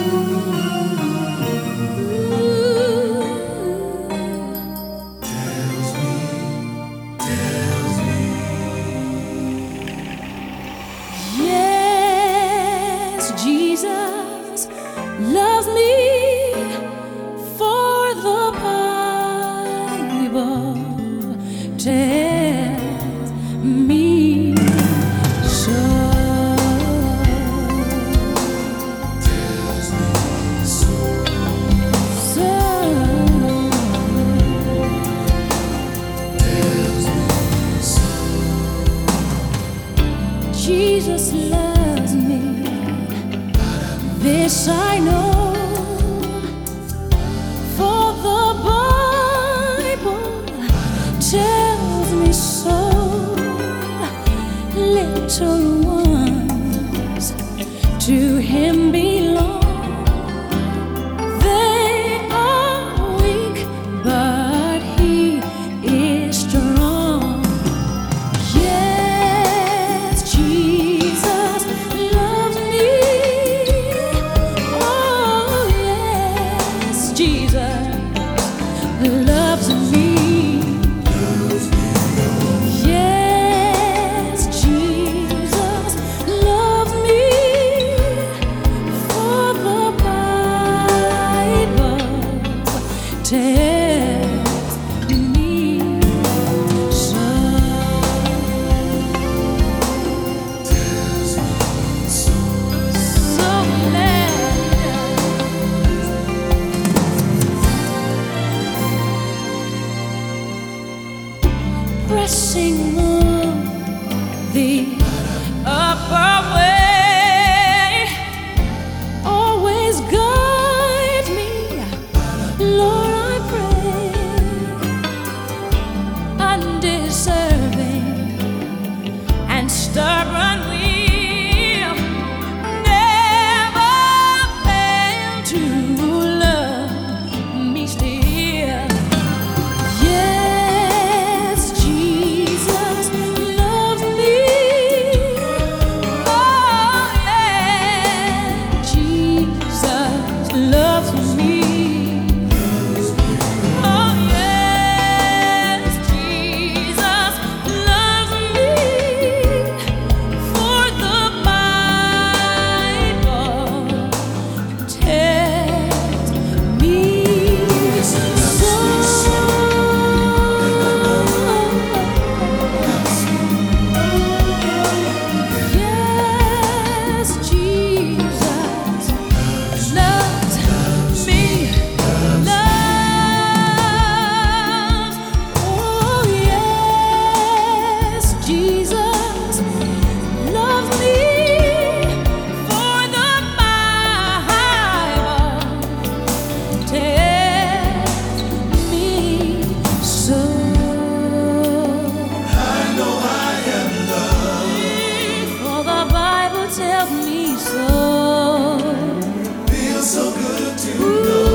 Yes, Jesus loves me, for the Bible tells me so. Jesus loves me, this I know, for the Bible tells me so. Little ones to Him belong. They are weak, but He is strong. Yes, Jesus loves me. Oh, yes, Jesus loves me. Yes, Jesus loves me, for the Bible tells me so. So pressing on the upper way, always guide me, Lord, I pray. Undeserving and stubborn will never fail to love me still. Yes, Jesus loves me. Oh, yeah, Jesus loves me. Oh, yes, Jesus loves me, for the Bible tells me so. Yes, Jesus loves me, loves. Oh, yes, Jesus loves me, for the Bible tells me so. For the Bible tells me so. Feels so good to Ooh.